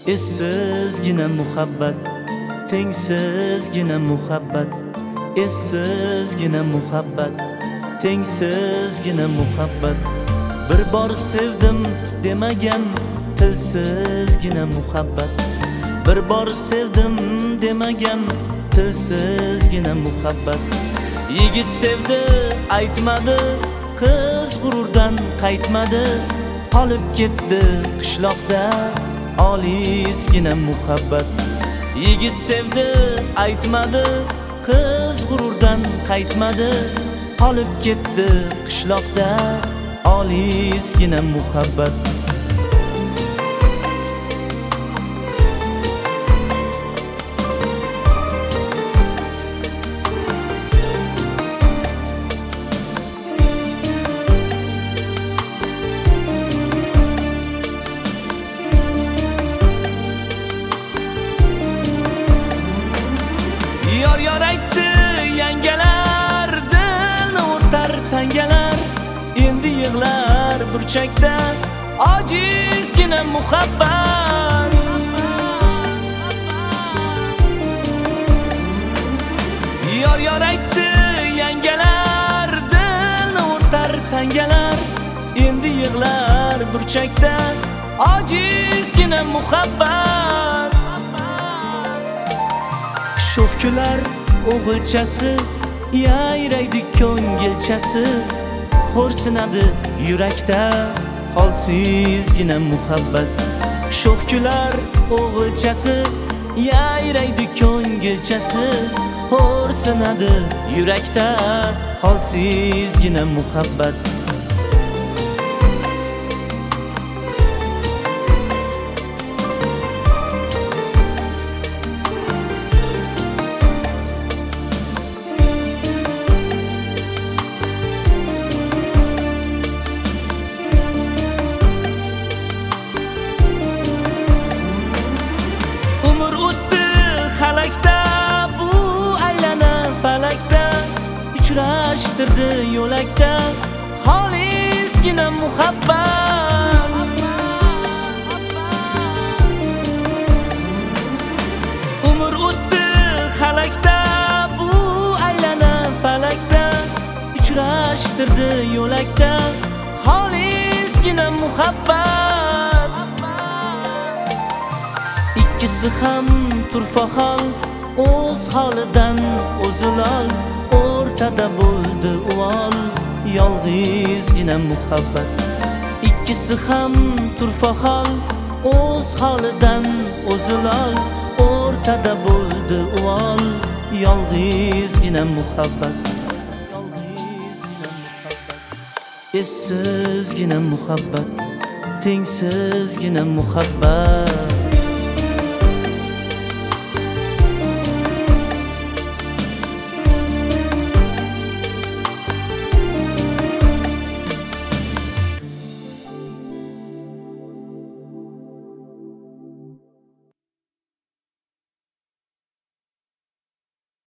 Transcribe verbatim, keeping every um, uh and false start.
Essizgina muhabbat, tengsizgina muhabbat, essizgina muhabbat, tengsizgina muhabbat. Bir bor sevdim demagan tilsizgina muhabbat, bir bor sevdim demagan tilsizgina muhabbat. Yigit sevdi aytmadi, qiz g'ururdan qaytmadi, qolib ketdi qishloqda olisgina muhabbat. Yigit sevdi aytmadi, qiz g'ururdan qaytmadi, qolib ketdi qishloqda olisgina muhabbat. Yor yor aytdi yangalar, dilni o'rtar tangalar, endi yig'lar burchakda ojizgina muhabbat. Yor yor aytdi yangalar, dilni o'rtar tangalar, endi yig'lar burchakda ojizgina muhabbat. Sho'xkular o'g'ilchasi, yayraydi ko'ngilchasi, xo'rsinadi yurakda holsizgina muhabbat. Sho'xkular o'g'ilchasi, yayraydi ko'ngilchasi, xo'rsinadi yurakda holsizgina muhabbat. Uchrashtirdi yo'lakda xolisgina muhabbat. Umr o'tdi halakda, bu aylana falakda, uchrashtirdi yo'lakda xolisgina muhabbat. Ikkisi ham turfa hol, o'z holidan o'zi lol, o'rtada bo'ldi uvol yolg'izgina muhabbat. Ikkisi ham turfa hol, o'z holidan o'zi lol, o'rtada bo'ldi uvol yolg'izgina muhabbat. Yolg'izgina muhabbat, essizgina muhabbat, tengsizgina muhabbat.